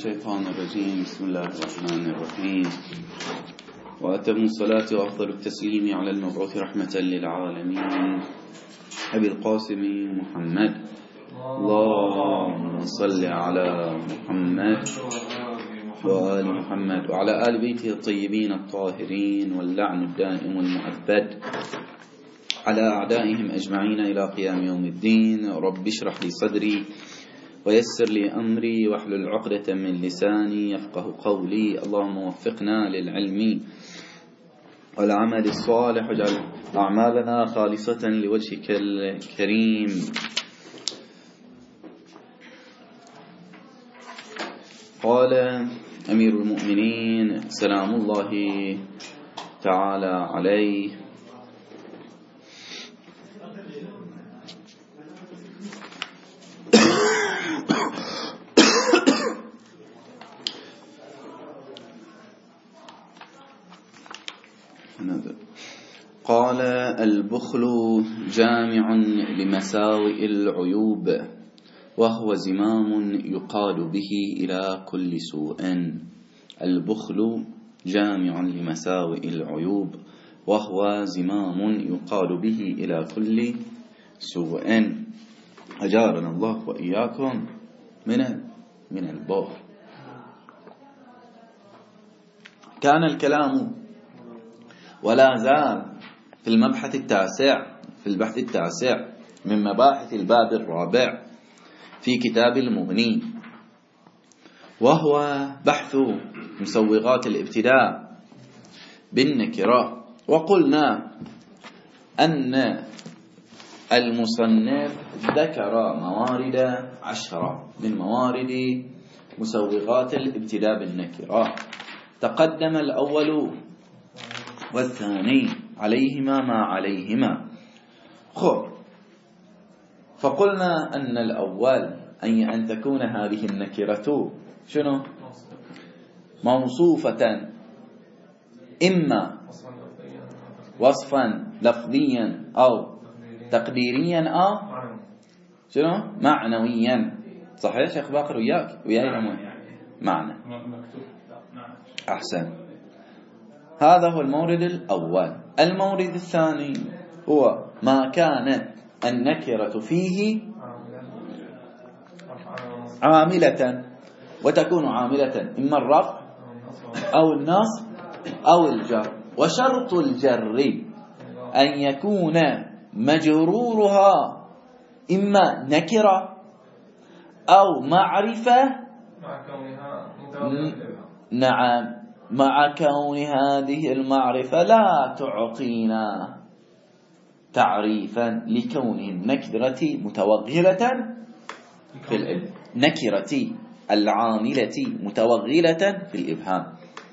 الشيطان الرجيم. بسم الله الرحمن الرحيم. وأتم الصلاة وأفضل التسليم على المبعوث رحمة للعالمين أبي القاسم محمد. اللهم صل على محمد وآل محمد وعلى آل بيته الطيبين الطاهرين، واللعن الدائم المؤبد على أعدائهم أجمعين إلى قيام يوم الدين. رب اشرح لي صدري ويسر لي أمري واحلل عقدة من لساني يفقه قولي. اللهم وفقنا للعلم والعمل الصالح، واجعل أعمالنا خالصة لوجهك الكريم. قال أمير المؤمنين سلام الله تعالى عليه: قال البخل جامع لمساوئ العيوب، وهو زمام يقاد به إلى كل سوء. البخل جامع لمساوئ العيوب، وهو زمام يقاد به إلى كل سوء. أجارنا الله وإياكم من البخل. كان الكلام ولا زال في البحث التاسع من مباحث الباب الرابع في كتاب المغني، وهو بحث مسوغات الابتداء بالنكرة. وقلنا أن المصنف ذكر موارد 10 من موارد مسوغات الابتداء بالنكرة. تقدم الأول والثاني عليهما ما عليهما. فقلنا أن الأول أن تكون هذه النكرة شنو؟ موصوفة، إما وصفا لفظيا أو تقديريا أو شنو؟ معنويا. صحيح شيخ باقر؟ وياي معنى. أحسن. هذا هو المورد الأول. المورد الثاني هو ما كانت النكرة فيه عاملة، وتكون عاملة إما الرفع أو النصب أو الجر. وشرط الجر أن يكون مجرورها إما نكرة أو معرفة، نعم، مع كون هذه المعرفة لا تعطينا تعريفا لكون النكرة متوغلة في النكرة العاملة متوغلة في الإبهام.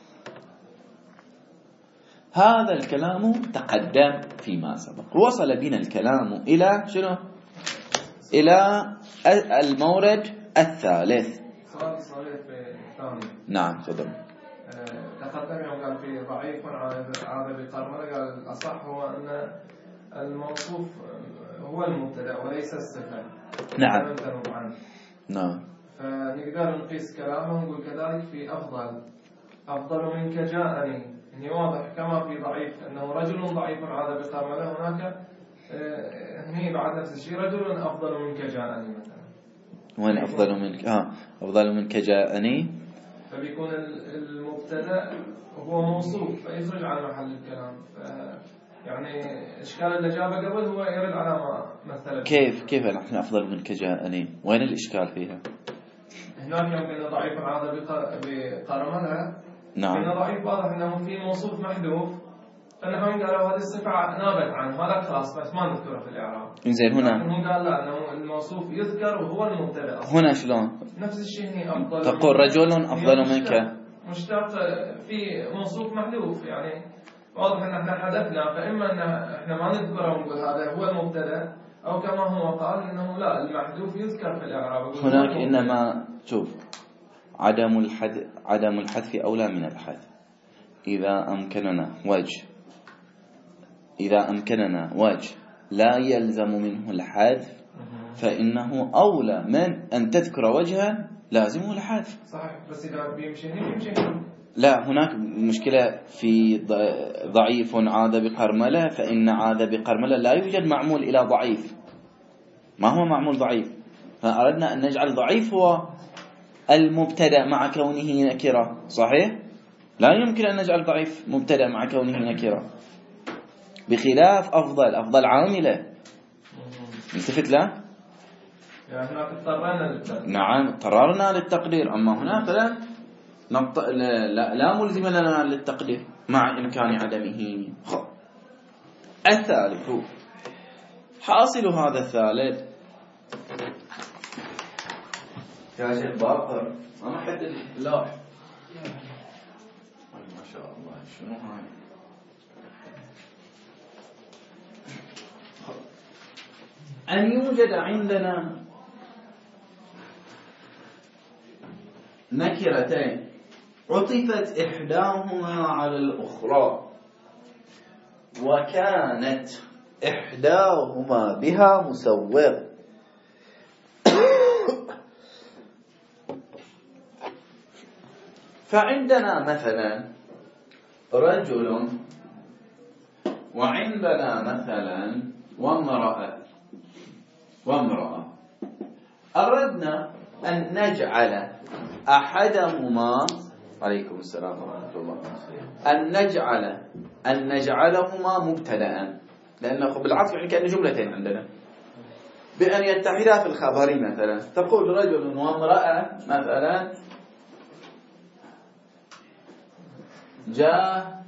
هذا الكلام تقدم فيما سبق. وصل بنا الكلام إلى شنو؟ إلى المورد الثالث. نعم تفضل. تقدم يوم قال في ضعيف عاد بقرمه، قال الأصح هو أن الموصوف هو المبتدأ وليس الصفة. نعم نعم. فنقدر نقيس كلامه ونقول كذلك في أفضل منك جاءني، يعني واضح كما في ضعيف أنه رجل ضعيف عاد بقرمه، هناك هني بعد نفس الشيء رجل أفضل منك جاءني مثلا. وين أفضل منك؟ أفضل منك جاءني، فبيكون المبتدأ هو موصوف فيخرج عن محل الكلام. يعني إشكال اللي جابه قبل هو يرد على ما مثل. كيف نحن أفضل منك جاءني؟ وين الإشكال فيها؟ هناك يوم قلنا ضعيف عاد بقرملها. نعم. قلنا ضعيف واضح أنه في موصوف محذوف، فنحن قالوا هذه الصفة نابت عنه، هذا خلاص بس ما نذكره في الإعراب. إنزين هنا هم قال لا، أنه الموصوف يذكر وهو المبتدأ. هنا شلون؟ نفس الشيء هنا أفضل. تقول رجل أفضل منك، مشتق في موصوف محذوف، يعني واضح أن احنا حذفنا، فإما أن احنا ما نذكره ونقول هذا هو المبتدأ، أو كما هو قال أنه لا، المحذوف يذكر في الإعراب. هناك إنما شوف، عدم الحذف أولى من الحذف. إذا أمكننا وجه لا يلزم منه الحذف، فإنه أولى من أن تذكر وجها لازم ولا حذف؟ صحيح، بس إذا بيمشي هنا بيمشي هنا. لا، هناك مشكلة في ضعيف عاد بقرملة، فإن عاد بقرملة لا يوجد معمول إلى ضعيف. ما هو معمول ضعيف؟ فأردنا أن نجعل ضعيف هو المبتدأ مع كونه نكرة، صحيح؟ لا يمكن أن نجعل ضعيف مبتدأ مع كونه نكرة، بخلاف أفضل عاملة. التفت له؟ يعني هناك اضطرينا للتقدير. نعم اضطررنا للتقدير، أما هنا فلا لا ملزم لنا للتقدير مع إمكان عدمه. الثالث، حاصل هذا الثالث يا شيخ باقر، أنا حد اللوح ما شاء الله، شنو هاي؟ أن يوجد عندنا نكرتين عطفت إحداهما على الأخرى، وكانت إحداهما بها مسوغ. فعندنا مثلا رجل، وعندنا مثلا وامرأة. أردنا أن نجعل أحدهما، عليكم السلام ورحمة الله، أن نجعلهما مبتدأ، لأنه بالعطف يعني كأن جملتين عندنا، بأن يتحدا في الخبر. مثلا تقول رجل وامرأة مثلا جاء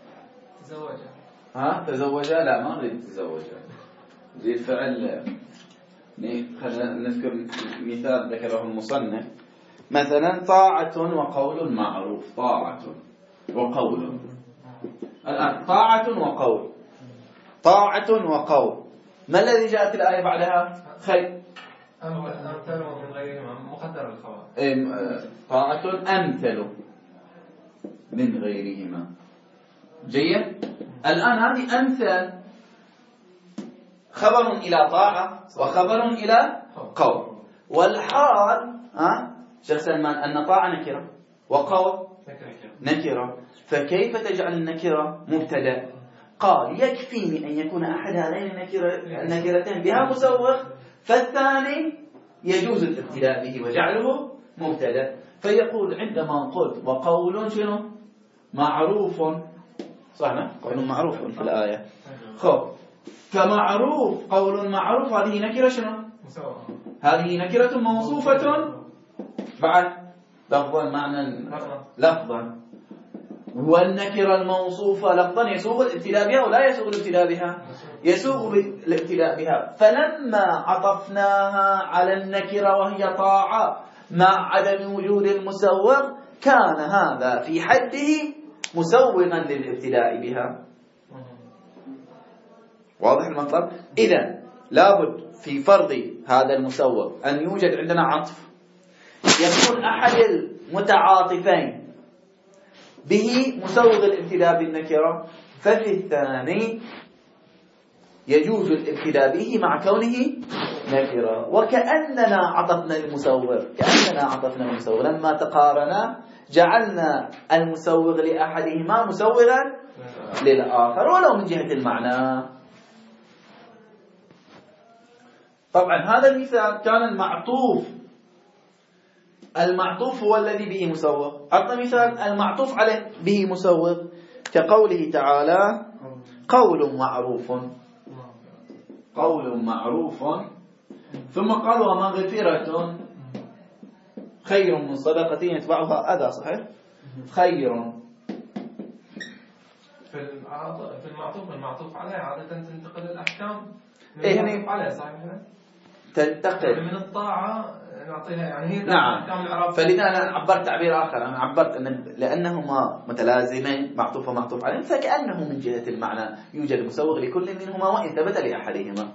تزوجا، لا ما نريد تزوجا، نريد فعل. خلينا نذكر مثال ذكره المصنف، مثلا طاعة وقول معروف. طاعة وقول، الآن طاعة وقول، ما الذي جاءت الآية بعدها؟ خير أمثل من غيرهما مقدر الخبر. طاعة أمثل من غيرهما. جيد. الآن هذه أمثل خبر إلى طاعة وخبر إلى قول، والحال شيخ سلمان أن طاعة نكرة وقول نكرة، فكيف تجعل النكرة مبتدأ؟ قال يكفيني أن يكون أحد هذين النكرتين بها مسوغ، فالثاني يجوز الابتداء به وجعله مبتدأ. فيقول عندما قلت وقول شنو معروف، صح؟ قول معروف في الآية. فمعروف، قول معروف، هذه نكرة شنو؟ هذه نكرة موصوفة بعد لفظا معنى لفظا، والنكرة الموصوفة لفظا يسوغ الابتداء بها ولا يسوغ الابتداء بها؟ يسوغ الابتداء بها. فلما عطفناها على النكرة وهي طاعة مع عدم وجود المسوغ، كان هذا في حده مسوغا للابتداء بها. واضح المطلب؟ إذن لابد في فرض هذا المسوغ أن يوجد عندنا عطف يكون أحد المتعاطفين به مسوغ الابتداء بالنكرة، ففي الثاني يجوز الابتداء به مع كونه نكرة. وكأننا عطفنا المسوغ لما تقارنا جعلنا المسوغ لأحدهما مسوغا للآخر ولو من جهة المعنى. طبعا هذا المثال كان المعطوف هو الذي به مسوغ. أعطنا مثال المعطوف عليه به مسوغ كقوله تعالى قول معروف، ثم قال ومغفرة خير من صدقة يتبعها أذى. صحيح؟ خير. في المعطوف عليه عادة تنتقل الأحكام يعني عليه، صحيح؟ تنتقل من الطاعة نعطيها، يعني هي نعم. فلذا أنا عبرت تعبير آخر، أنا عبرت لأنهما متلازمين معطوف عليه، فكأنه من جهة المعنى يوجد مسوغ لكل منهما وإن ثبت لأحدهما.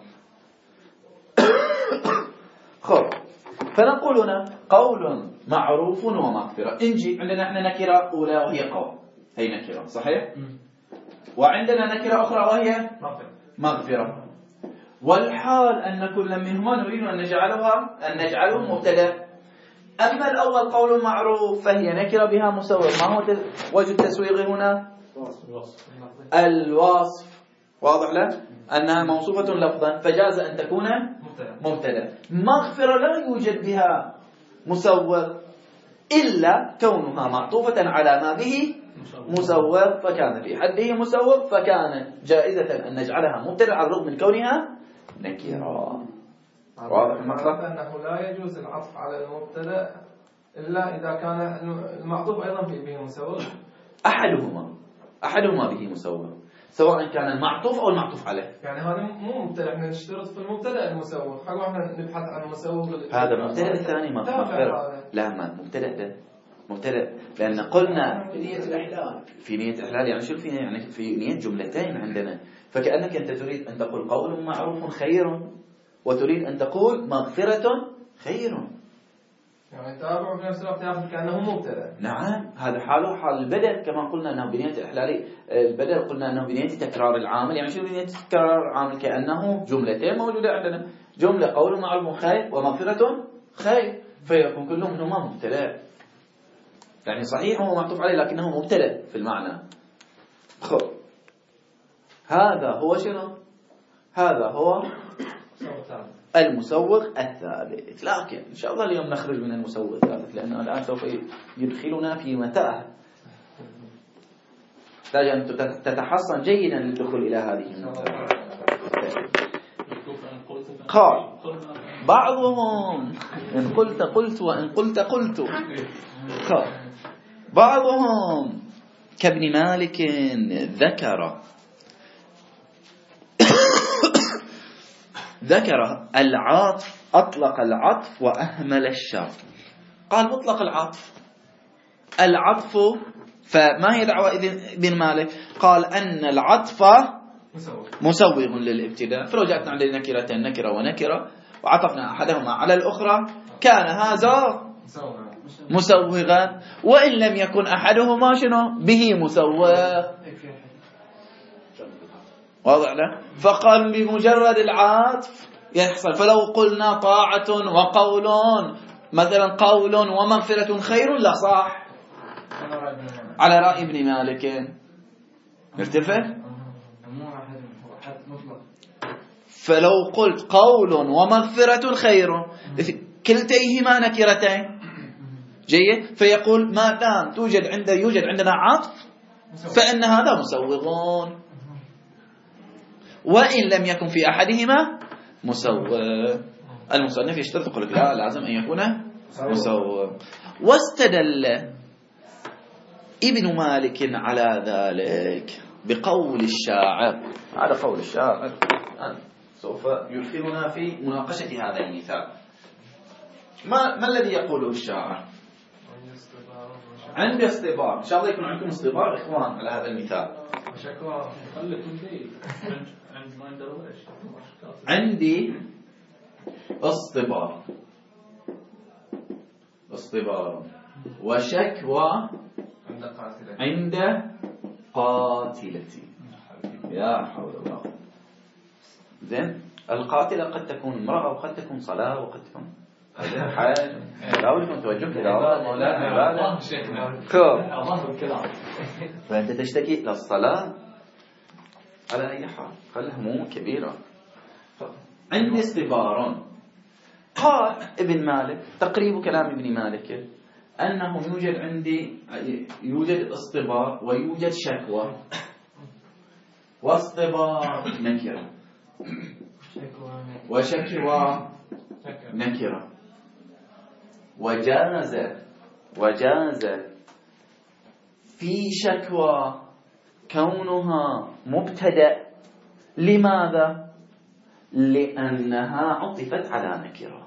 فنقول هنا قول معروف ومغفرة. انجي عندنا احنا نكرة أولى وهي قول، هي نكرة صحيح، وعندنا نكرة أخرى وهي مغفرة، والحال أن كل منهما نريد أن نجعله مبتدأ. أما الأول قول معروف فهي نكرة بها مسوغ. ما هو وجه التسويغ هنا؟ الوصف. واضح له أنها موصوفة لفظا فجاز أن تكون مبتدأ. مغفرة لا يوجد بها مسوغ إلا كونها معطوفة على ما به مسوغ، فكان في حده مسوغ، فكان جائزة أن نجعلها مبتدأ على الرغم من كونها نكرة. واضح المطلب؟ أنه لا يجوز العطف على المبتدأ إلا إذا كان المعطوف أيضا به مسوغ. أحدهما به مسوغ، سواء كان المعطوف أو المعطوف عليه. يعني هذا مو مبتدأ، احنا نشترط في المبتدأ المسوغ، حقا احنا نبحث عن المسوغ. هذا المبتدأ الثاني مغفرة. لا، ما مبتدأ لأن قلنا في نية الإحلال يعني شو يعني في نية جملتين عندنا، فكأنك أنت تريد أن تقول قول معروف خير وتريد أن تقول مغفرة خير، يعني تابع في نفس الوقت ياخذ كأنه مبتدأ. نعم، هذا حاله حال البدل، كما قلنا أنه بنية الإحلال البدل قلنا أنه بنية تكرار العامل. يعني شو بنية تكرار العامل؟ كأنه جملتين موجودة عندنا، جملة قول معروف خير ومغفرة خير، فيكون كلهم منهما مبتدأ. يعني صحيح هو معطوف عليه لكنه مبتدأ في المعنى. خب هذا هو شنو؟ هذا هو المسوغ الثالث. لكن إن شاء الله اليوم نخرج من المسوغ الثالث، لأنه الآن سوف يدخلنا في متاهة. تحتاج أن تتحصن جيدا للدخول إلى هذه المتاهة. قال بعضهم إن قلت قلت وإن قلت قلت. بعضهم كابن مالك ذكر العطف، أطلق العطف وأهمل الشرط. قال مطلق العطف فما هي دعوة ابن مالك؟ قال أن العطف مسوغ للابتداء، فلو جاءتنا عند نكرتين نكرة ونكرة وعطفنا أحدهما على الأخرى كان هذا مسوغا، وإن لم يكن أحدهما شنو به مسوغ. واضح له؟ فقال بمجرد العطف يحصل. فلو قلنا طاعة وقول، مثلا قول ومغفرة خير، لا صح على رأي ابن مالك. ارتفع. فلو قلت قول ومغفرة خير كلتيهما نكرتين جيد، فيقول ما دام يوجد عندنا عطف فإن هذا مسوغون، وإن لم يكن في أحدهما مسوغ. المصنف يشترط يقول لك لا، لازم أن يكون مسوغ. واستدل ابن مالك على ذلك بقول الشاعر. هذا قول الشاعر سوف يدخلنا في مناقشة هذا المثال. ما الذي يقوله الشاعر؟ عندي اصطبار، إن شاء الله يكون عندكم اصطبار إخوان على هذا المثال. عندي اصطبار وشكوى عند قاتلتي. يا حول الله. زين، القاتلة قد تكون امرأة وقد تكون صلاة وقد تكون حاجة. لا ولكم توجهك إلى الله مولانا عبادة. فأنت تشتكي للصلاة على أي حال، خلها هموم كبيرة. عندي اصطبار. قال ابن مالك تقريب كلام ابن مالك أنه يوجد اصطبار ويوجد شكوى. واصطبار نكرة وشكوى نكرة. وجاز في شكوى كونها مبتدأ. لماذا؟ لأنها عطفت على نكرة.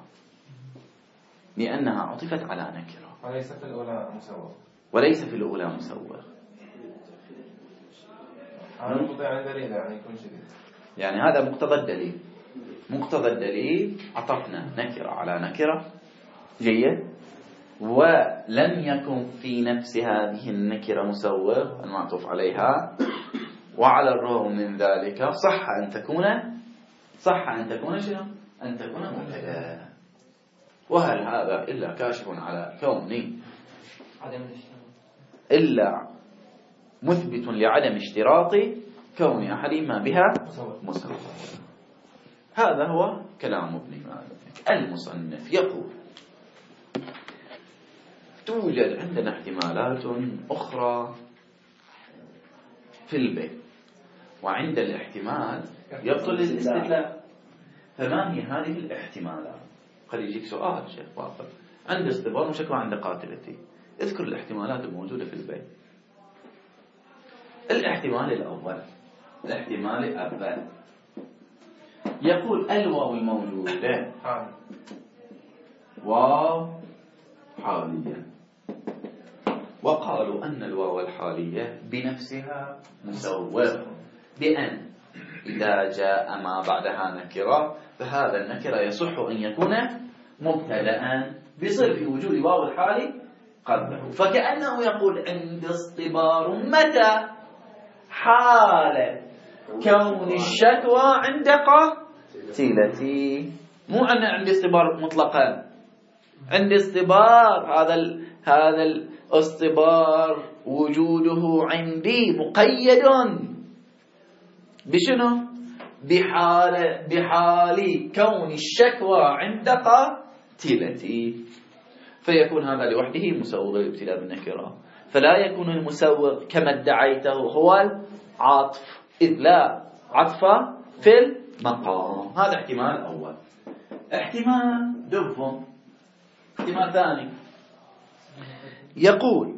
وليس في الأولى مسوغ. يعني هذا مقتضى الدليل عطفنا نكرة على نكرة جيد، ولم يكن في نفس هذه النكرة مسوغ المعطوف عليها، وعلى الرغم من ذلك صح أن تكون شنو؟ أن تكون مبتدأ. وهل هذا إلا كاشف على كوني إلا مثبت لعدم اشتراط كون أحدهما بها مسوى. هذا هو كلام ابن مالك. المصنف يقول توجد عندنا احتمالات أخرى في البيت، وعند الاحتمال يبطل الاستدلال. فما هي هذه الاحتمالات؟ قد يجيك سؤال شيخ باقر، عند اصطبار وشكوى عند قاتلتي، اذكر الاحتمالات الموجودة في البيت. الاحتمال الأول يقول الواو الموجودة واو حالية، وقالوا أن الواو الحالية بنفسها مسوغ، بأن إذا جاء ما بعدها نكرة فهذا النكرة يصح أن يكون مبتدأ بصرف وجود واو الحالي قبله. فكأنه يقول عند اصطبار متى؟ حال كون الشكوى عند قاتلتي، مو أن عند اصطبار مطلقا. عند اصطبار هذا الاصطبار وجوده عندي مقيد بشنو؟ بحال كون الشكوى عند قاتلتي، فيكون هذا لوحده مسوغ الابتلاء بالنكرة. فلا يكون المسوغ كما ادعيته هو العطف، إذ لا عطف في المقام. هذا احتمال أول. احتمال دفن، احتمال ثاني يقول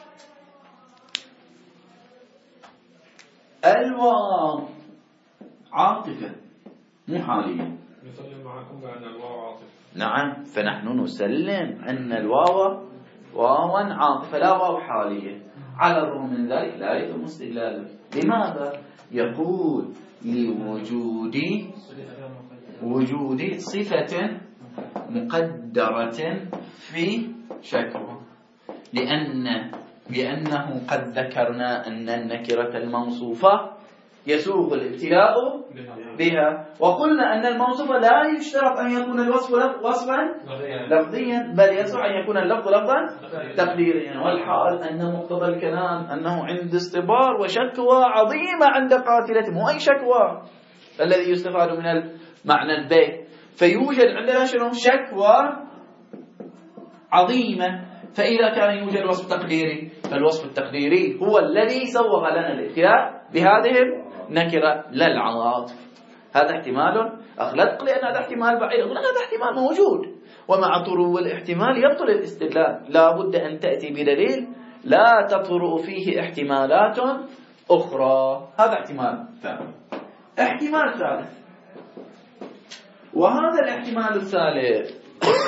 الواو عاطفة مو حالية. نسلم معكم بأن الواو عاطفة. نعم، فنحن نسلم أن الواو واوا عاطفة لا واو حالية. على الرغم من ذلك لا يتم استدلاله. لماذا؟ يقول لوجود صفة مقدرة في شكوى، لأنه قد ذكرنا أن النكرة الموصوفة يسوغ الابتلاء بها، وقلنا أن الموصوف لا يشترط أن يكون الوصف وصفا لفظيا، بل يصح أن يكون اللفظ لفظا تقديريا. والحال أن مقتضى الكلام أنه عند اصطبار وشكوى عظيمة عند قاتلته، مو أي شكوى الذي يستفاد من المعنى البيت. فيوجد عندنا شنو؟ شكوى عظيمة. فإذا كان يوجد وصف تقديري، فالوصف التقديري هو الذي سوغ لنا الابتلاء بهذه النكرة لا العواطف. هذا احتمال أخلق، لأن هذا احتمال بعيد، أقول هذا احتمال موجود، ومع طرو الاحتمال يبطل الاستدلال. لا بد أن تأتي بدليل لا تطرؤ فيه احتمالات أخرى. هذا احتمال ثاني. احتمال ثالث، وهذا الاحتمال الثالث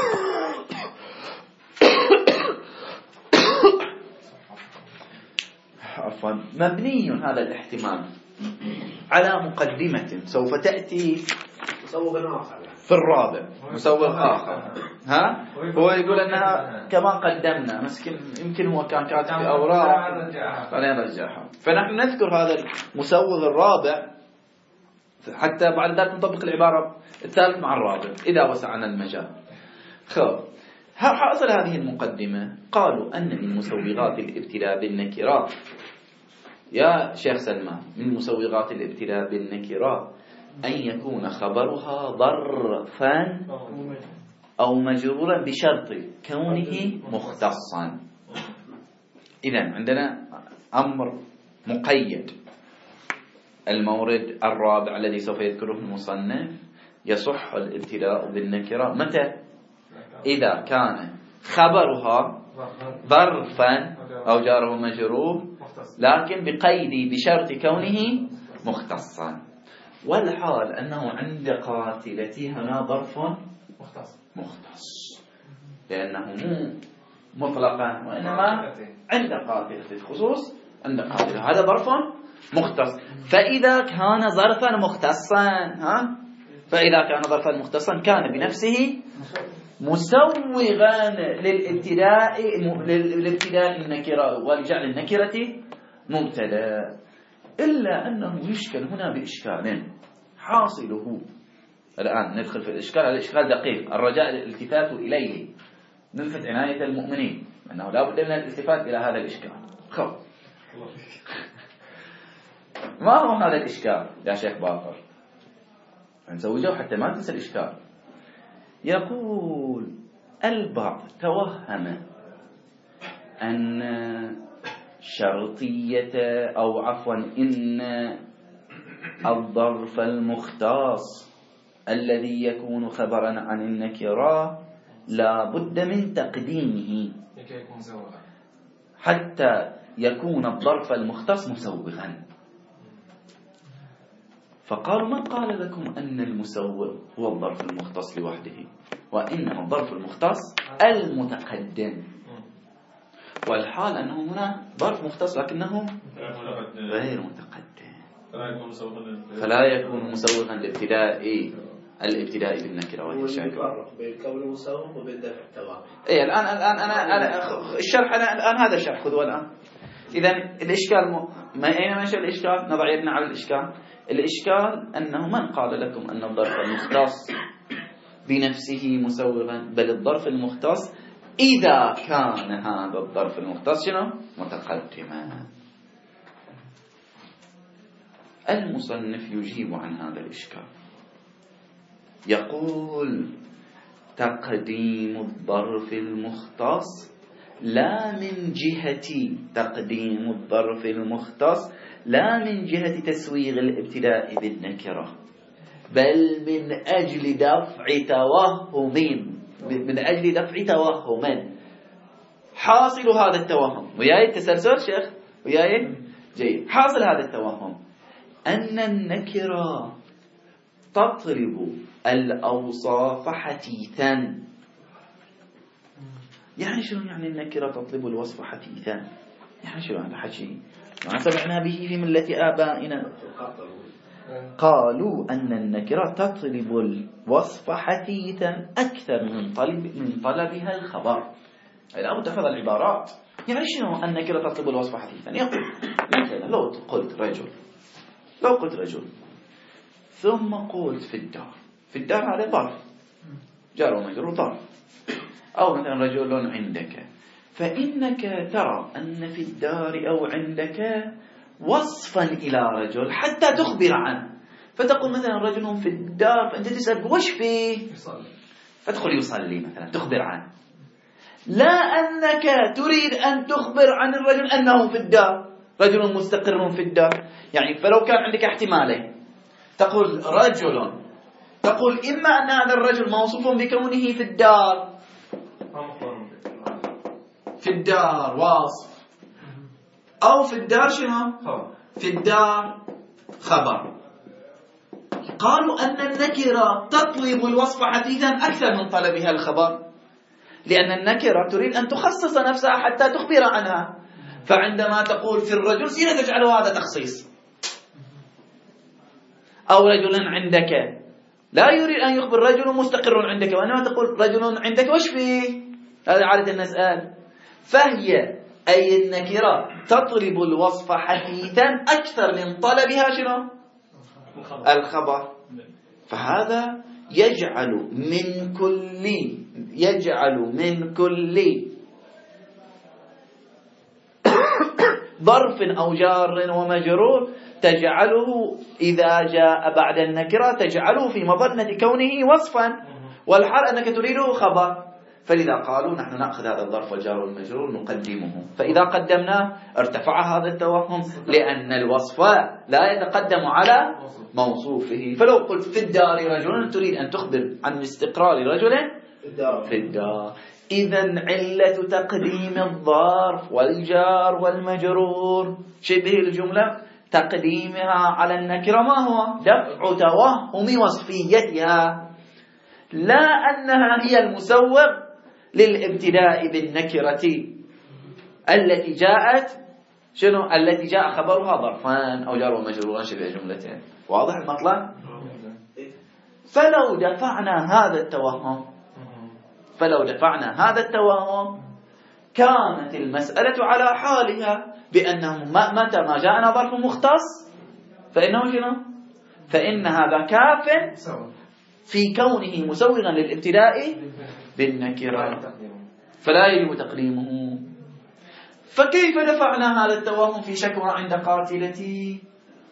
عفوا مبني هذا الاحتمال على مقدمة سوف تأتي في الرابع، مسوغ آخر. هو يقول أنها كما قدمنا، يمكن هو كان كاتب في أوراق خلينا نرجعها. فنحن نذكر هذا المسوغ الرابع حتى بعد ذلك نطبق العبارة الثالث مع الرابع إذا وسعنا المجال. حاصل هذه المقدمة، قالوا أن من مسوغات الابتلاء بالنكرات يا شيخ سلمان، من مسوغات الابتلاء بالنكرات أن يكون خبرها ظرفا أو مجرورا بشرط كونه مختصا. إذن عندنا أمر مقيد. المورد الرابع الذي سوف يذكره المصنف، يصح الابتلاء بالنكرة متى؟ إذا كان خبرها ظرفا أو جاره مجرور، لكن بقيد بشرط كونه مختصا. والحال أنه عند قاتلتي هنا ظرف مختص، لأنه مو مطلقا، وإنما عند قاتلتي الخصوص عند قاتلتي، هذا ظرف مختص. فإذا كان ظرفا مختصا كان بنفسه مسوغا للابتداء النكرة ولجعل النكرة مبتدا. إلا أنه يشكل هنا بإشكال حاصله الآن ندخل في الإشكال دقيق، الرجاء الالتفات إليه، نلفت عناية المؤمنين أنه لا بد من الالتفات إلى هذا الإشكال. ما هو هذا الإشكال يا شيخ باقر؟ نزوجه حتى ما تنسى الإشكال. يقول البعض توهم أن شرطية أو عفوا إن الظرف المختص الذي يكون خبرا عن النكرة لا بد من تقديمه حتى يكون الظرف المختص مسوغا. فقالوا من قال لكم أن المسوغ هو الظرف المختص لوحده، وإنما الظرف المختص المتقدم، والحال أنه هنا ظرف مختص لكنه غير متقدم، فلا يكون مسوغا الابتداء بالنكرة والإشارة. يفرق بين كون مسوغ وبين دفع التوابع. إيه الآن أنا الشرح الآن هذا الشرح خذوه الآن. إذا الإشكال ما أين ماشي الإشكال؟ نضعيتنا على الإشكال. الإشكال أنه من قال لكم أن الظرف المختص بنفسه مسوغا، بل الظرف المختص إذا كان هذا الظرف المختص شنو؟ متقدما. المصنف يجيب عن هذا الإشكال، يقول تقديم الظرف المختص لا من جهة تقديم الظرف المختص لا من جهة تسويغ الابتداء بالنكرة، بل من أجل دفع توهم حاصل هذا التوهم. وياي التسلسل شيخ؟ وياي جيد. حاصل هذا التوهم أن النكرة تطلب الأوصاف حثيثا. يعني شنو يعني النكرة تطلب الوصف حثيثا؟ يعني شنو هذا حكي ما سمعنا به في ملة آبائنا. قالوا أن النكرة تطلب الوصف حثيثا أكثر من طلبها الخبر. لا بد تحفظ العبارات. يعني شنو النكرة تطلب الوصف حثيثا؟ يقول مثلا لو قلت رجل ثم قلت في الدار هذا ظرف جار ومجرور ظرف، أو مثلا رجل عندك، فإنك ترى أن في الدار أو عندك وصفا إلى رجل حتى تخبر عنه، فتقول مثلا رجل في الدار، فأنت تسأل وش فيه؟ فادخل يصلي مثلا تخبر عنه، لا أنك تريد أن تخبر عن الرجل أنه في الدار، رجل مستقر في الدار. يعني فلو كان عندك احتمالين، تقول رجل، تقول إما أن هذا الرجل موصوف بكونه في الدار واصف، أو في الدار شنو؟ في الدار خبر. قالوا أن النكرة تطلب الوصف حثيثا أكثر من طلبها الخبر، لأن النكرة تريد أن تخصص نفسها حتى تخبر عنها، فعندما تقول في الرجل سيرة تجعل هذا تخصيص. أو رجل عندك، لا يريد أن يخبر رجل مستقر عندك، وإنما تقول رجل عندك وش فيه؟ هذا عادة النسأل. فهي أي النكرة تطلب الوصف حثيثا أكثر من طلبها شنو؟ الخبر. فهذا يجعل من كل ظرف أو جار ومجرور تجعله إذا جاء بعد النكرة تجعله في مظنة كونه وصفا، والحال أنك تريده خبر. فلذا قالوا نحن نأخذ هذا الظرف والجار والمجرور نقدمه، فإذا قدمناه ارتفع هذا التوهم، لأن الوصف لا يتقدم على موصوفه. فلو قلت في الدار رجل تريد أن تخبر عن استقرار رجل في الدار، إذن علة تقديم الظرف والجار والمجرور شبه الجملة تقديمها على النكرة ما هو؟ دفع توهم وصفيتها، لا أنها هي المسوغ للابتداء بالنكرة التي جاءت شنو؟ التي جاء خبرها ظرفان أو جار ومجروران شبه جملتين. واضح المطلب؟ فلو دفعنا هذا التوهم كانت المسألة على حالها، بأنه متى ما جاءنا ظرف مختص فإنه شنو؟ فإن هذا كاف في كونه مسوغا للابتداء بالنكرة فلا يجب تقديمه. فكيف دفعنا هذا التوهم في شكوى عند قاتلتي؟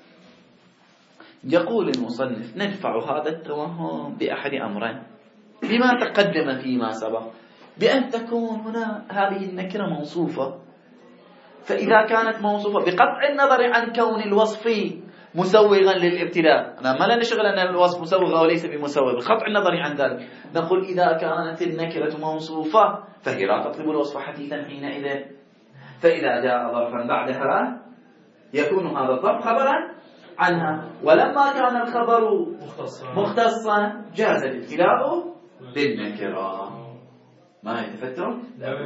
يقول المصنف ندفع هذا التوهم بأحد أمرين بما تقدم فيما سبق، بأن تكون هنا هذه النكرة موصوفة، فإذا كانت موصوفة بقطع النظر عن كون الوصف مسوغا للابتداء، أنا ما لنا شغل أن الوصف مسوغ وليس بمسوغ، بقطع النظر عن ذلك نقول إذا كانت النكرة موصوفة فهي لا تطلب الوصف حديثا حينئذ، فإذا جاء ظرفا بعدها يكون هذا الظرف خبرا عنها، ولما كان الخبر مختصا جاز الابتداء بالنكرة. ما يتفتر؟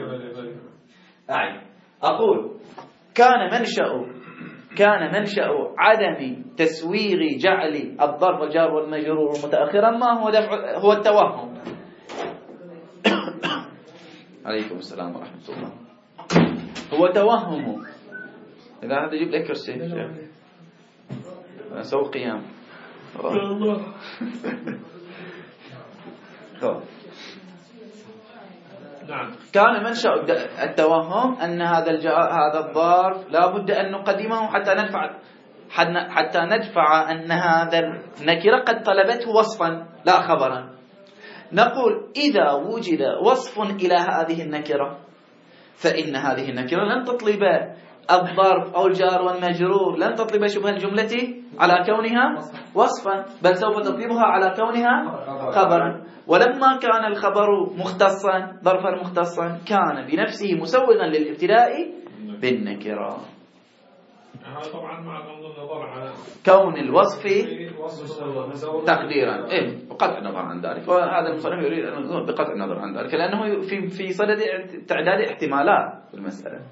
أقول كان منشأ عدم تسويغ جعل الظرف الجار والمجرور متأخرا ما هو التوهم. عليكم السلام ورحمة الله. هو توهم. إذا هذا يجيب لك كرسي سوي قيام. كان منشأ التوهم أن هذا الظرف لا بد أن نقدمه حتى ندفع أن هذا النكرة قد طلبته وصفا لا خبرا. نقول إذا وجد وصف إلى هذه النكرة فإن هذه النكرة لن تطلب الظرف أو الجار والمجرور، لن تطلب شبه الجملة على كونها وصفا، بل سوف تطلبها على كونها خبرا. ولما كان الخبر مختصا ظرفا مختصا كان بنفسه مسوغا للابتداء بالنكرة. طبعا مع النظر على كون الوصف تقديرا بقطع النظر عن ذلك، وهذا المصنف يريد أن يقول بقطع النظر عن ذلك لأنه في صدد تعداد احتمالات في المسألة.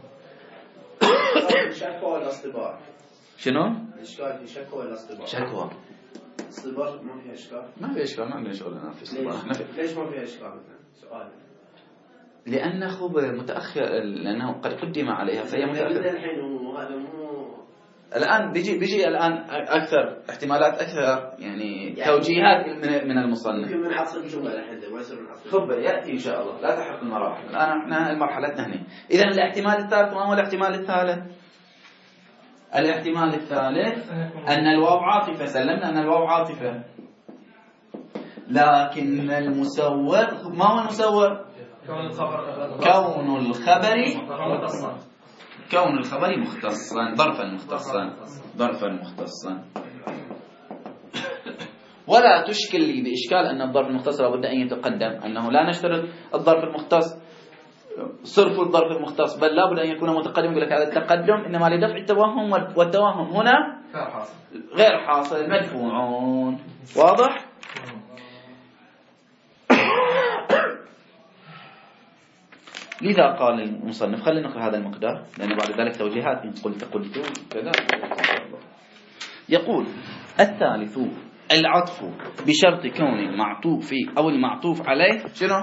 شكوى ولا اصطبار؟ شنو؟ الإشكال في شكوى ولا اصطبار؟ شكوى. اصطبار ما فيها إشكال؟ ما في إشكال، ما عندنا شغل الآن في اصطبار. ليش ما فيها إشكال مثلا؟ سؤال. لأنه متأخر، لأنه قد قدم عليها فهي متأخرة. الحين وهذا مو الآن بيجي الآن أكثر احتمالات، أكثر يعني توجيهات من المصنف. يمكن من عصر الجملة الحين ما يصير من عصر. خب يأتي إن شاء الله، لا تحرق المراحل. الآن احنا مرحلتنا هنا. إذا الاحتمال الثالث، ما هو الاحتمال الثالث؟ الاحتمال الثالث أن الواو عاطفة، سلمنا أن الواو عاطفة، لكن المسوغ ما هو المسوغ؟ كون الخبر مختصا ظرفا مختصا. ولا تشكل لي بإشكال أن الظرف المختص لابد أن يتقدم، أنه لا نشترط الظرف المختص صرف الظرف المختص، بل لابد أن يكون متقدم. يقول لك هذا التقدم إنما لدفع التوهم، والتوهم هنا غير حاصل، مدفوعون. واضح؟ لذا قال المصنف، خلينا نقرأ هذا المقدار لأن بعد ذلك توجيهات إن قلت كذا. يقول الثالث العطف بشرط كون المعطوف أو المعطوف عليه شنو؟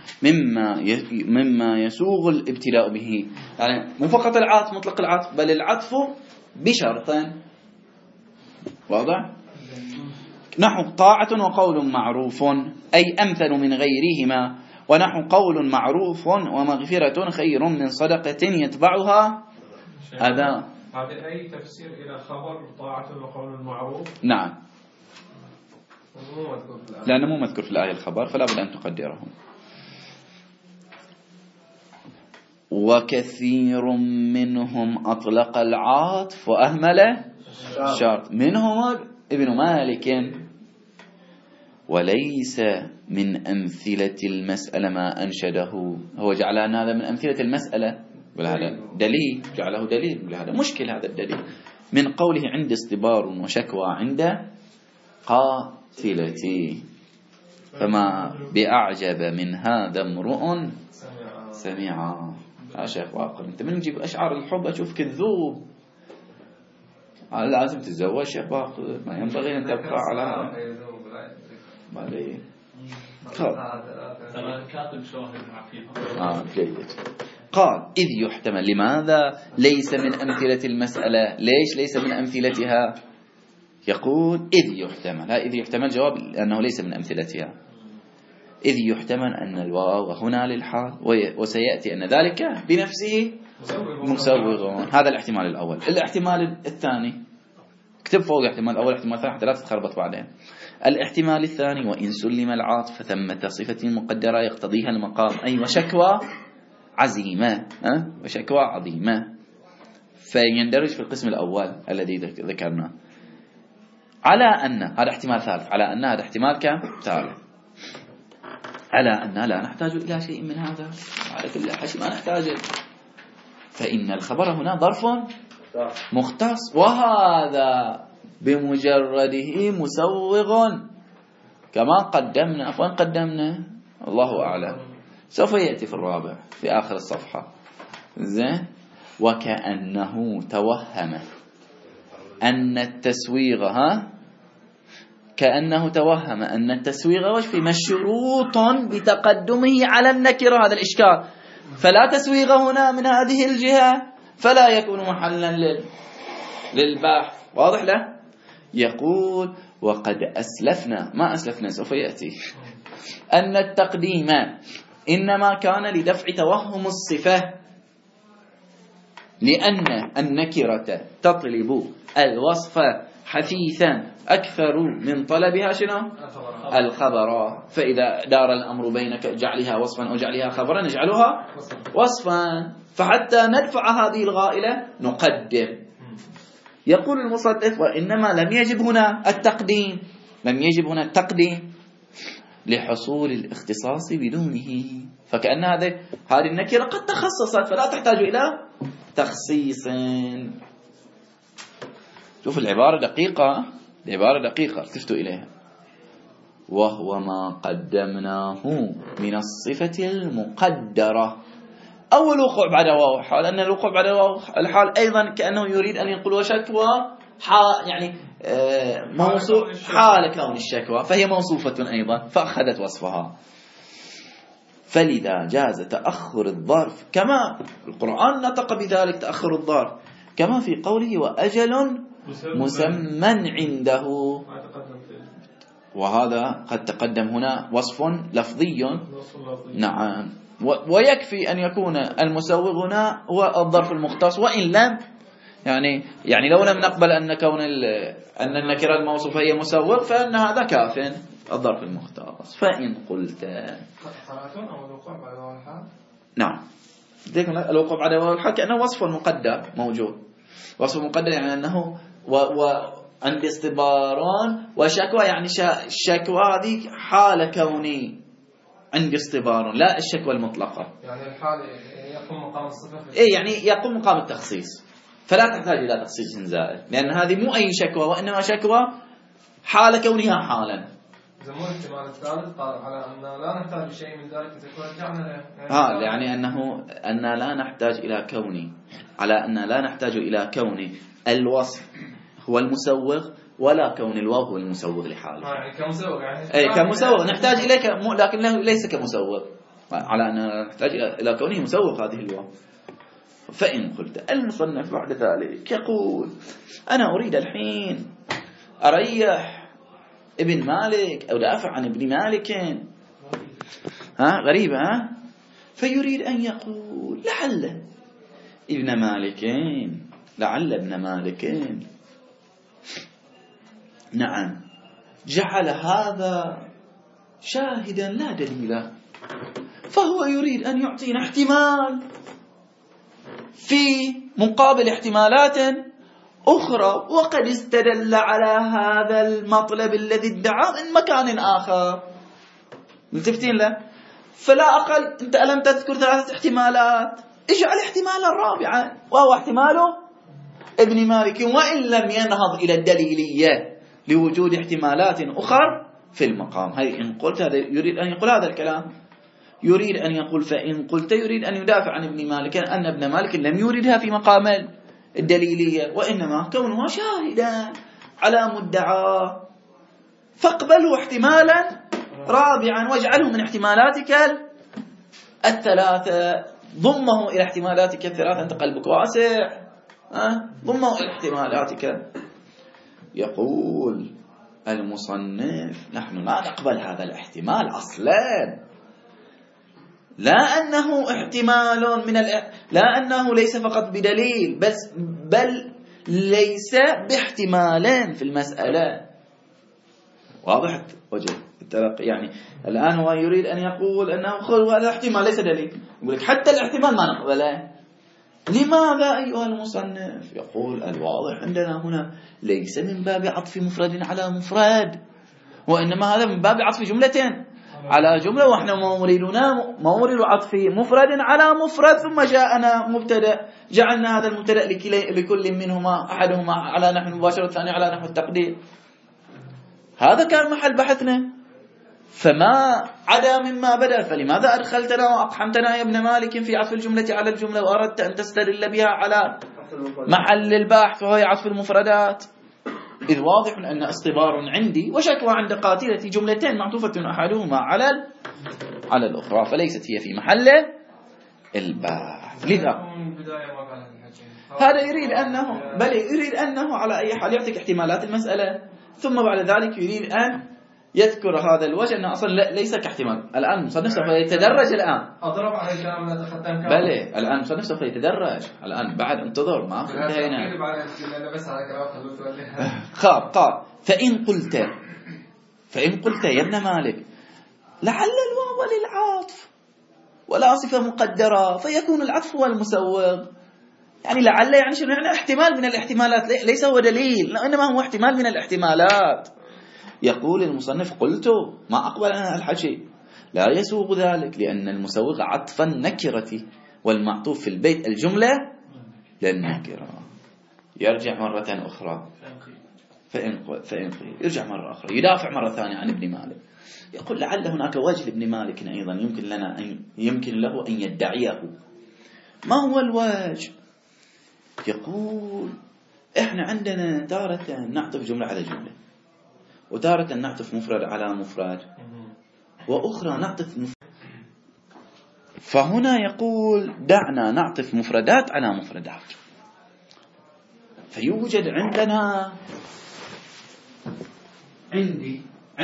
مما يسوغ الابتلاء به، يعني مو فقط العطف مطلق العطف، بل العطف بشرط. واضح؟ نحو طاعة وقول معروف أي أمثل من غيرهما، ونحو قول معروف ومغفرة خير من صدقة يتبعها أذى. هذا أي تفسير إلى خبر طاعة وقول معروف؟ نعم، لأنه مو مذكور في الآية الخبر فلا بد أن تقدره. وكثير منهم أطلق العاطف وأهمل شرط، منهم ابن مالك. وليس من أمثلة المسألة ما أنشده، هو جعل أن هذا من أمثلة المسألة، هذا دليل، جعله دليل، هذا مشكل هذا الدليل. من قوله عند اصطبار وشكوى عند قاتلتي، فما بأعجب من هذا امرؤ سمع. يا شيخ واقر، انت من نجيب أشعار الحب أشوف كذوب، لازم تتزوج شيخ باقر، ما ينبغي أن تبقى على هذا. كاتب شاهد جيد. قال إذ يحتمل. لماذا ليس من أمثلة المسألة؟ ليش ليس من أمثلتها؟ يقول إذ يحتمل، إذ يحتمل جواب لأنه ليس من أمثلتها. إذ يحتمل أن الواو هنا للحال، وسيأتي أن ذلك بنفسه مسوغ. هذا الاحتمال الأول. الاحتمال الثاني، اكتب فوق الاحتمال الأول الاحتمال الثاني حتى لا تتخربط بعدين. الاحتمال الثاني وإن سلم العاطف ثمة صفة مقدرة يقتضيها المقام، أي وشكوى عزيمة، وشكوى عظيمة، فيندرج في القسم الأول الذي ذكرناه. على أن هذا احتمال ثالث، على أن هذا احتمال كم؟ ثالث. على أن لا نحتاج إلى شيء من هذا، على كل حشي ما نحتاج، فإن الخبر هنا ظرف مختص، وهذا بمجرده مسوغ كما قدمنا. وين قدمنا؟ الله أعلم، سوف يأتي في الرابع في آخر الصفحة. زين. وكأنه توهم أن التسويغ كأنه توهم أن التسويغ وش في مشروط بتقدمه على النكرة، هذا الإشكال، فلا تسويغ هنا من هذه الجهة فلا يكون محلا للبحث. واضح له؟ يقول وقد أسلفنا، ما أسلفنا سوف يأتي، أن التقديم إنما كان لدفع توهم الصفة، لأن النكرة تطلب الوصف حثيثا أكثر من طلبها شنو؟ الخبر. فإذا دار الأمر بينك جعلها وصفا أو جعلها خبرا نجعلها وصفا، فحتى ندفع هذه الغائلة نقدم. يقول المصنف وإنما لم يجب هنا التقديم، لم يجب هنا التقديم لحصول الاختصاص بدونه، فكأن هذه النكرة قد تخصصت فلا تحتاج إلى تخصيص. شوف العبارة دقيقة، العبارة دقيقة التفتوا إليها. وهو ما قدمناه من الصفة المقدرة، أو الوقوع بعد واو الحال، أن الوقوع بعد واو الحال أيضا كأنه يريد أن يقول وشكوى يعني موصوف حال كون الشكوى، فهي موصوفة أيضا فأخذت وصفها. فلذا جاز تأخر الظرف، كما القرآن نطق بذلك تأخر الظرف، كما في قوله وأجل مسمى عنده، وهذا قد تقدم هنا وصف لفظي. نعم. ويكفي أن يكون المسوغ هنا هو الظرف المختص، وإن لم يعني لو لم نقبل أن النكرة الموصوفة هي مسوغ فإن هذا كاف الظرف المختص. فإن قلت نعم، الوقوع بعد واو الحال كأنه وصف مقدر موجود، وصف مقدر يعني أنه عندي استبار وشكوى، يعني الشكوى هذه حال كوني عندي استبار، لا الشكوى المطلقة، يعني الحال يقوم مقام الصفة، يعني يقوم مقام التخصيص، فلا تحتاج إلى تخصيص زائد، لأن هذه مو أي شكوى، وإنما شكوى حال كونها حالا. زمون الاحتمال الثالث قال على أن لا نحتاج شيء من ذلك تكون رجعنا له، يعني أن لا نحتاج إلى كوني، على أن لا نحتاج إلى كون الوصف هو المسوغ ولا كون الواو هو المسوغ لحاله. يعني كمسوغ، أي كمسوغ نحتاج إليك، لكن ليس كمسوغ، على أن نحتاج إلى كونه مسوغ هذه الواو. فإن قلت المصنف بعد ذلك يقول أنا أريد الحين أريح ابن مالك أو دافع عن ابن مالك، غريبة، فيريد أن يقول لعل ابن مالك نعم جعل هذا شاهدا لا دليلا، فهو يريد أن يعطينا احتمال في مقابل احتمالات أخرى، وقد استدل على هذا المطلب الذي ادعاه من مكان آخر. ملتفتين له؟ فلا أقل أنت ألم تذكر 3 احتمالات، اجعل احتمالا رابعا وهو احتماله ابن مالك، وإن لم ينهض إلى الدليلية لوجود احتمالات أخرى في المقام. هاي إن قلت هذا يريد أن يقول هذا الكلام، يريد أن يقول فإن قلت يريد أن يدافع عن ابن مالك أن ابن مالك لم يردها في مقام الدليلية، وإنما كونها شاهدا على مدعى، فاقبله احتمالا رابعا واجعله من احتمالاتك 3، ضمه إلى احتمالاتك 3، أنت قلبك واسع، ضمه إلى احتمالاتك. يقول المصنف نحن لا نقبل هذا الاحتمال أصلا، لا أنه احتمال لا أنه ليس فقط بدليل بل ليس باحتمالين في المسألة. واضح وجه التلقي؟ يعني الآن هو يريد أن يقول أنه هذا احتمال ليس دليل، يقول لك حتى الاحتمال ما نقبله. لماذا أيها المصنف؟ يقول الواضح عندنا هنا ليس من باب عطف مفرد على مفرد، وإنما هذا من باب عطف جملة على جملة، وإحنا مورد عطف مفرد على مفرد، ثم جاءنا مبتدأ جعلنا هذا المبتدأ لكل منهما أحدهما على نحو المباشرة والثاني على نحو التقدير. هذا كان محل بحثنا، فما عدا مما بدأ فلماذا أدخلتنا وأقحمتنا يا ابن مالك في عطف الجملة على الجملة وأردت أن تستدل بها على محل البحث وهو عطف المفردات؟ إذ واضح أن اصطبار عندي وشكوى عند قاتلتي جملتين معطوفة أحدهما على الأخرى، فليست هي في محل البحث. لذا هذا يريد أنه على أي حال يعطيك احتمالات المسألة، ثم بعد ذلك يريد أن يذكر هذا الوجه أنه أصلا ليس كاحتمال. الآن مصنف سوف يتدرج الآن. أضرب على كلام نتختم بلى الآن مصنف سوف يتدرج الآن، بعد انتظر ما انتهينا. قال فإن قلت يا ابن مالك لعل الواو للعطف ولا صفة مقدرة فيكون العطف هو المسوغ، يعني لعل يعني شنو؟ يعني احتمال من الاحتمالات، ليس هو دليل، إنما هو احتمال من الاحتمالات. يقول المصنف قلت ما أقبل أنا الحكي، لا يسوغ ذلك، لأن المسوغ عطف النكرة والمعطوف في البيت الجملة للنكرة. يرجع مرة أخرى فإن قيل يرجع مرة أخرى يدافع مرة ثانية عن ابن مالك، يقول لعل هناك وجه لابن مالك أيضا يمكن له أن يدعيه. ما هو الوجه؟ يقول إحنا عندنا تارة نعطف جملة على جملة، وتارة نعطف مفرد على مفرد، وأخرى نعطف مفرد. فهنا يقول دعنا نعطف مفردات على مفردات. فيوجد عندنا عندي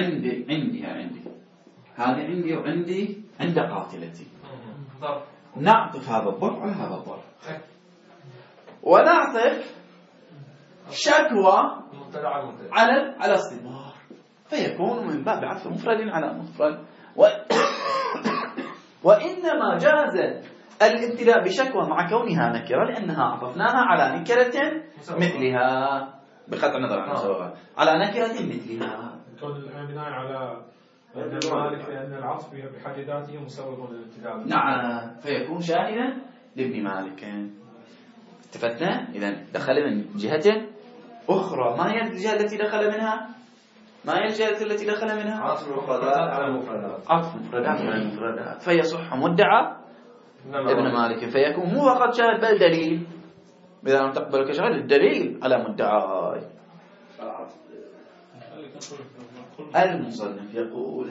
هذه عندي وعندي عند قاتلتي، نعطف هذا الظرف على هذا الظرف، ونعطف شكوى على اصطبار، فيكون من باب عطف مفرد على مفرد. وإنما جاز الابتداء بشكوى مع كونها نكرة لأنها عطفناها على نكرة مثلها، بقطع النظر عن المسوغات، على نكرة مثلها. بناء على مالك لأن العطف بحد ذاته مسوغ للابتداء. نعم، فيكون شاهدا لابن مالك. اتفقنا؟ إذا دخل من جهة أخرى. ما هي الجهة التي دخل منها؟ عطف المفردات على المفردات. عطف المفردات على المفردات، فيصح مدعى ابن مالك، فيكون مو فقط شاهد بل دليل. إذا لم تقبل كشاهد الدليل على مدعاي. المصنف يقول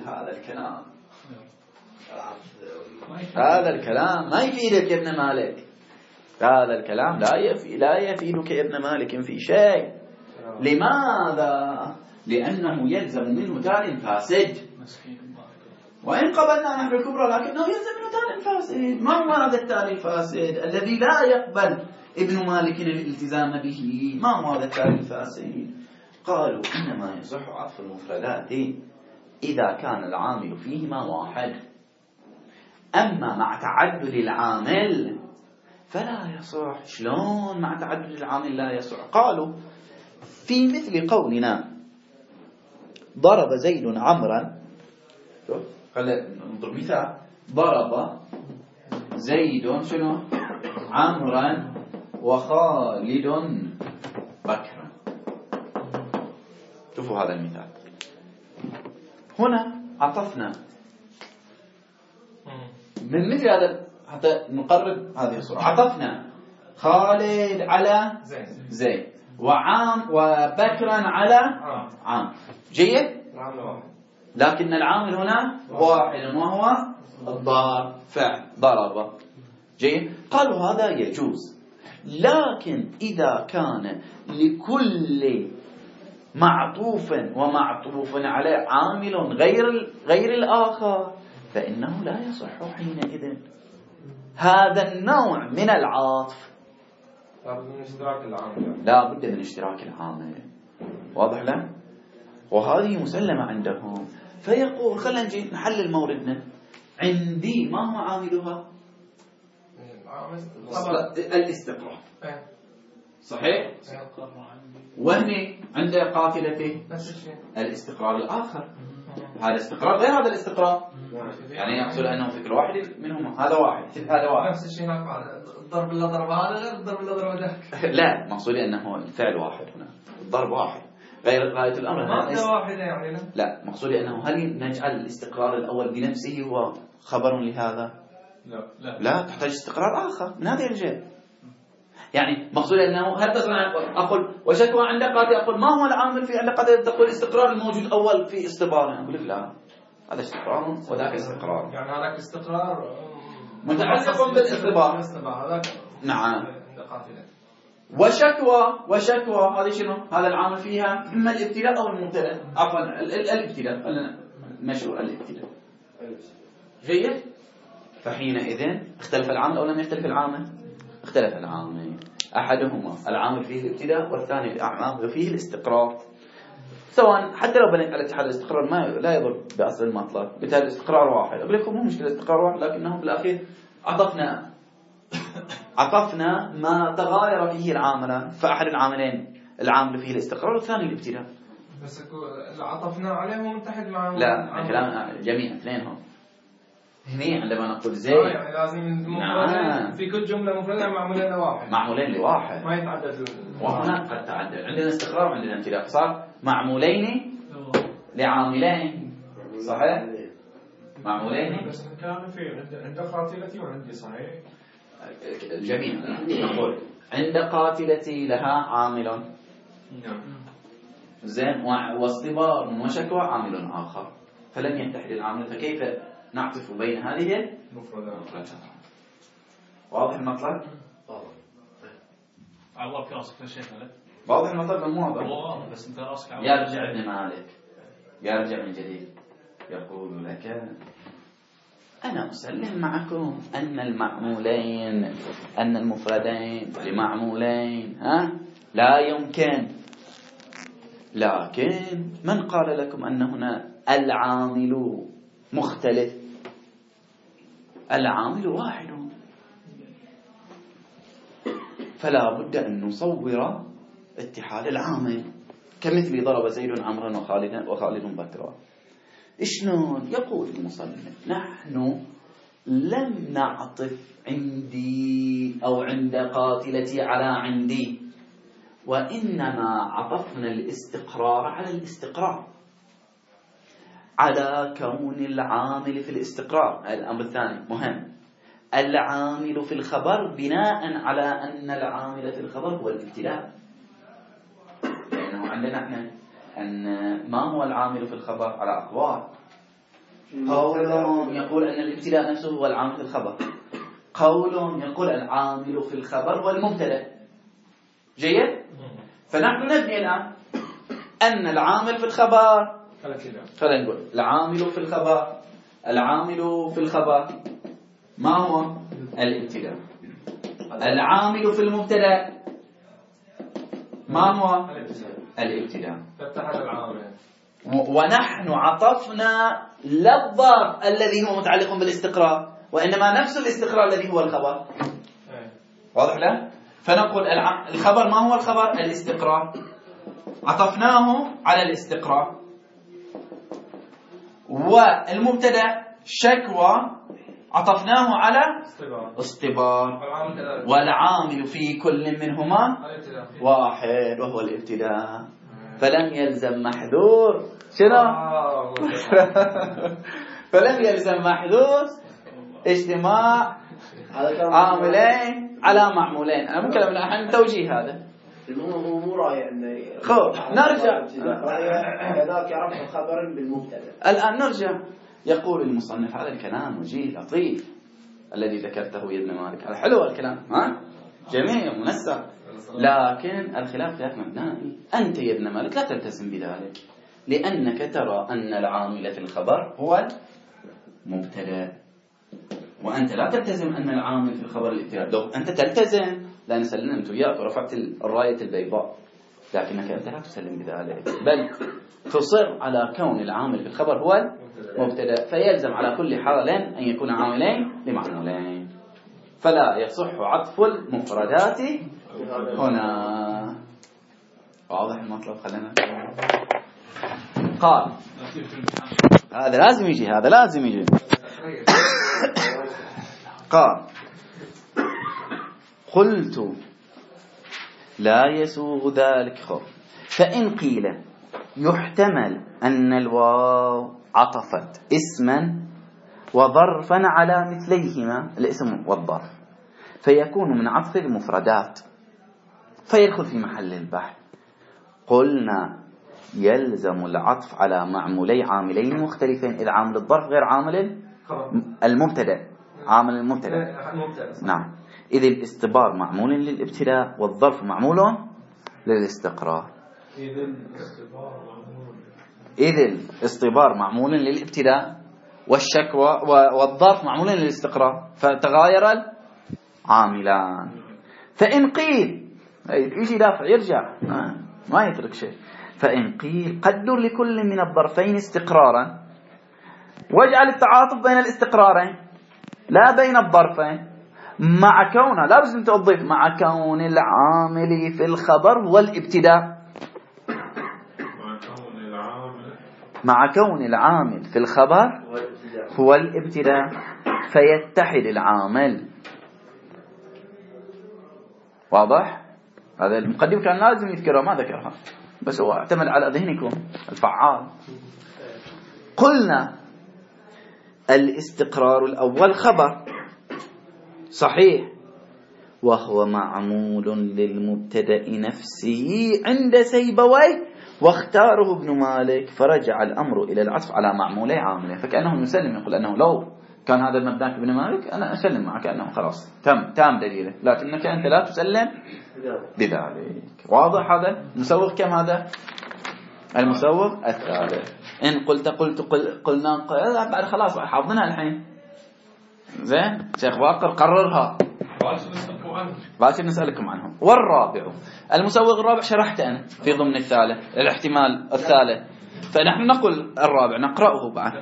هذا الكلام ما يفيدك يا ابن مالك، هذا الكلام لا يفيدك يا ابن مالك في شيء. لماذا؟ لأنه يلزم منه تال فاسد، وإن قبلنا نحن الكبرى لكنه يلزم منه تال فاسد. ما هو هذا التال الفاسد الذي لا يقبل ابن مالك الالتزام به؟ ما هو هذا التال الفاسد؟ قالوا إنما يصح عطف المفردات إذا كان العامل فيهما واحد، أما مع تعدد العامل فلا يصح. شلون مع تعدد العامل لا يصح؟ قالوا في مثل قولنا ضرب زيد عمرا، خلينا نضرب مثال، ضرب زيد شنو؟ عمرا وخالد بكرا. شوفوا هذا المثال، هنا عطفنا من مثل هذا حتى نقرب هذه الصورة، عطفنا خالد على زيد وبكرا على عام. جيد؟ لكن العامل هنا واحد وهو الضار، فعل ضرب. جيد؟ قالوا هذا يجوز، لكن إذا كان لكل معطوف ومعطوف عليه عامل غير الآخر فإنه لا يصح حينئذ. هذا النوع من العطف لا بد من اشتراك العامل. واضح له؟ وهذه مسلمة عندهم. فيقول خلينا نجي نحلل موردنا. عندي ما هو عاملها؟ الاستقرار. صحيح؟ وهني عند قاتلته الاستقرار الآخر. هذا الاستقرار غير هذا الاستقرار. يعني يحصل أنه فكر واحد منهم. هذا واحد هذا واحد. نفس الشيء الضرب اللي ضرب هذا غير الضرب اللي ضرب ذاك. لا مقصودي أنه الفعل واحد هنا. الضرب واحد. غير غاية الأمر. مادة واحدة يعني. لا مقصودي أنه هل نجعل الاستقرار الأول بنفسه هو خبر لهذا؟ لا تحتاج استقرار آخر من هذه الجهة. يعني مقصود أنه هل تصنع أقول وشكوى عند قاتل أقول ما هو العامل في عند قاتل تقول الاستقرار الموجود أول في استبار. أقول لك لا هذا استقرار وذاك استقرار. يعني هذاك استقرار متعلق بالاستبار. هذاك نعم. عند قاتل. وشكوى هذه شنو؟ هذا العامل فيها إما الابتلاء أو المبتلاء. عفوا الابتلاء المشروع الابتلاء. جيد. فحينئذ اختلف العامل أو لم يختلف العامل؟ اختلف العامل. أحدهما العامل فيه الابتداء والثاني العامل فيه الاستقرار. سواء حتى لو بنيت على اتحاد الاستقرار ما لا يضر بأصل المطلب. بالتالي الاستقرار واحد. أقول لكم مو مشكلة الاستقرار واحد لكنه بالأخير عطفنا ما تغاير فيه العاملان. فأحد العاملين العامل فيه الاستقرار والثاني الابتداء. بس عطفنا عليهم متحد مع لا كلام جميع اثنينهم. هني عندما نقول زيد يعني لازم في كل جملة مفردة معمولين لواحد. معمولين لواحد ما يتعدد. وهنا قد تعدد. عندنا استقرار وعندنا امتلاك صار معمولين لعاملين. صحيح؟ معمولين. بس كان في عند قاتلتي وعندي صحيح. جميل. نقول عند قاتلتي لها عامل. نعم. زين واصطبار وشكوى عامل آخر فلم يتحد العامل. فكيف نعطف بين هذه المفردات؟ واضح المطلب؟ عوض في راسك يا شيخ. واضح المطلب مو واضح؟ واضح بس انت راسك عوض. يرجع ابن مالك يرجع من جديد يقول لك أنا أسلم معكم أن المعمولين أن المفردين لمعمولين لا يمكن. لكن من قال لكم أن هنا العامل مختلف؟ العامل واحد. فلا بد أن نصور اتحاد العامل كمثل ضرب زيد عمرا وخالد بكرا. شلون؟ يقول المصنف نحن لم نعطف عندي أو عند قاتلتي على عندي وإنما عطفنا الاستقرار على الاستقرار على كون العامل في الاستقرار. الأمر الثاني مهم. العامل في الخبر بناء على أن العامل في الخبر هو الابتلاء. لأنه عندنا احنا أن ما هو العامل في الخبر على أقوال. قول يقول أن الابتلاء نفسه هو العامل في الخبر. قول يقول العامل في الخبر هو المبتدأ. جيد؟ فنحن نبني الآن أن العامل في الخبر خلينا نقول العامل في الخبر ما هو الابتداء. العامل في المبتدأ ما هو الابتداء. ونحن عطفنا للظرف الذي هو متعلق بالاستقرار وإنما نفس الاستقرار الذي هو الخبر. واضح له؟ فنقول الخبر ما هو الخبر؟ الاستقرار. عطفناه على الاستقرار. والمبتدأ شكوى عطفناه على اصطبار. والعامل في كل منهما واحد وهو الابتداء. فلم يلزم محذور شنو؟ فلم يلزم محذور اجتماع عاملين على معمولين. أنا ممكن الحين توجيه هذا مو رايح خب نرجع كذاك رفع خبر بالمبتدا. الآن نرجع. يقول المصنف هذا الكلام وجيه لطيف الذي ذكرته يا ابن مالك. هذا حلو الكلام جميل منسق. لكن الخلاف خلاف مبنائي. أنت يا ابن مالك لا تلتزم بذلك، لأنك ترى أن العامل في الخبر هو المبتدأ، وأنت لا تلتزم أن العامل في الخبر الابتداء. لو أنت تلتزم لأن سلمت وياك ورفعت الراية البيضاء، لكنك أنت لا تسلم بذلك، بل تصر على كون العامل في الخبر هو المبتدأ، فيلزم على كل حال أن يكون عاملين لمعمولين، فلا يصح عطف المفردات هنا. واضح المطلب؟ خلينا قال هذا لازم يجي، هذا لازم يجي. قال قلت لا يسوغ ذلك خف. فإن قيل يحتمل أن الواو عطفت اسما وظرفا على مثليهما، الاسم والظرف، فيكون من عطف المفردات فيدخل في محل البحث. قلنا يلزم العطف على معمولي عاملين مختلفين، إذ عامل الظرف غير عامل المبتدأ، عامل المبتدأ. نعم، إذ الاستبار معمول للابتداء والظرف معمول للاستقرار. إذ الاستبار معمول للابتداء والشكوى والظرف معمول للاستقرار، فتغاير العاملان. فإن قيل يجي دافع يرجع ما يترك شيء. فإن قيل قدر لكل من الظرفين استقرارا، واجعل التعاطف بين الاستقرارين لا بين الظرفين، مع كونه لا بس انت تضيف مع كون العامل في الخبر هو الابتداء، مع كون العامل في الخبر هو الابتداء، فيتحد العامل. واضح؟ هذا المقدم كان لازم يذكرها، ما ذكرها، بس هو اعتمد على ذهنكم الفعال. قلنا الاستقرار الأول خبر صحيح، وهو معمول للمبتدأ نفسه عند سيبويه، واختاره ابن مالك، فرجع الأمر إلى العطف على معمولي عامله. فكأنه يسلم، يقول أنه لو كان هذا مبناك ابن مالك أنا أسلم معك أنه خلاص تام دليله، لكنك أنت لا تسلم بذلك. واضح؟ هذا مسوغ كم؟ هذا المسوغ الثالث. إن قلنا بعد خلاص حافظنا الحين. زين شيخ باقر قررها، باكر نسألكم عنهم. والرابع المسوغ الرابع شرحت أنا في ضمن الثالث، الاحتمال الثالث، فنحن نقول الرابع نقرأه بعد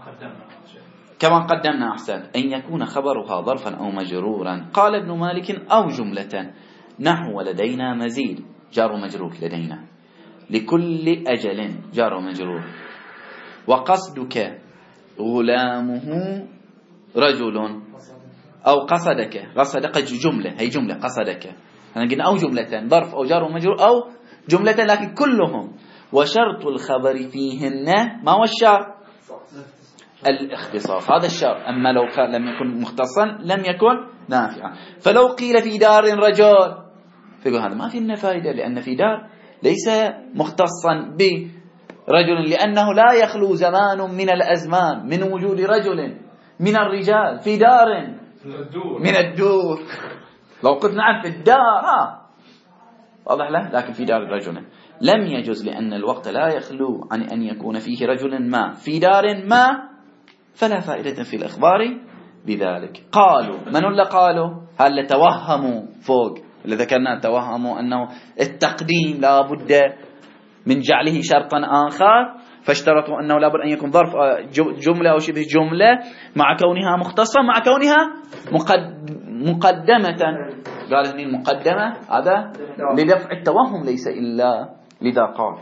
كما قدمنا. أحسن، أن يكون خبرها ظرفا أو مجرورا. قال ابن مالك أو جملة، نحو لدينا مزيد جار ومجرور، لدينا لكل أجل جار ومجرور، وقصدك غلامه رجل، أو قصدك جملة، هي جملة قصدك، أنا قلنا أو جملة ظرف أو جار ومجرور أو جملة، لكن كلهم. وشرط الخبر فيهن ما هو الشرط؟ الاختصاص، هذا الشرط. أما لو لم يكن مختصا لم يكن نافعا. فلو قيل في دار رجل، فيقول هذا ما فيه فائدة، لأن في دار ليس مختصا برجل، لأنه لا يخلو زمان من الأزمان من وجود رجل من الرجال في دار من الدور. لو قلت نعم في الدار واضح له، لكن في دار رجل لم يجوز، لأن الوقت لا يخلو عن أن يكون فيه رجل ما في دار ما، فلا فائدة في الإخبار بذلك. قالوا من اللي قالوا؟ هل توهموا فوق اللي ذكرنا، توهموا أنه التقديم لا بد من جعله شرطا آخر، فاشترطوا أنه لا بد أن يكون ظرف جملة أو شبه جملة مع كونها مختصة مع كونها مقدمة. قال هنا المقدمة هذا لدفع التوهم ليس إلا لذا. قال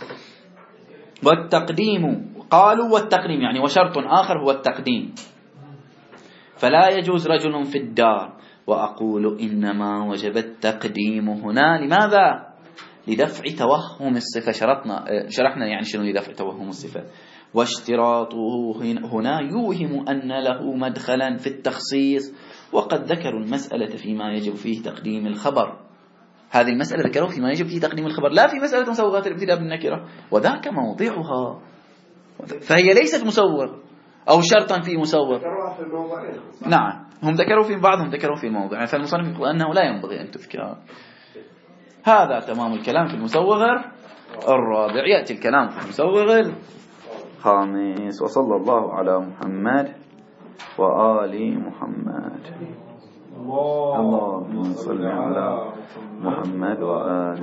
والتقديم، قالوا والتقديم يعني وشرط آخر هو التقديم، فلا يجوز رجل في الدار. وأقول إنما وجب التقديم هنا لماذا؟ لدفع توهم الصفة. شرحنا يعني شنو لدفع توهم الصفة. واشتراطه هنا يوهم أن له مدخلا في التخصيص، وقد ذكروا المسألة فيما يجب فيه تقديم الخبر. هذه المسألة ذكروا فيما يجب فيه تقديم الخبر، لا في مسألة مسوغات الابتداء بالنكرة، وذاك موضعها. فهي ليست مسوغ أو شرطا في مسوغ. نعم، هم ذكروا في بعضهم ذكروا في الموضع، فالمصنف يقول أنه لا ينبغي أن تذكر. هذا تمام الكلام في المسوغ الرابع. يأتي الكلام في المسوغ الخامس. وصلى الله على محمد وآل محمد. اللهم صل على محمد وآل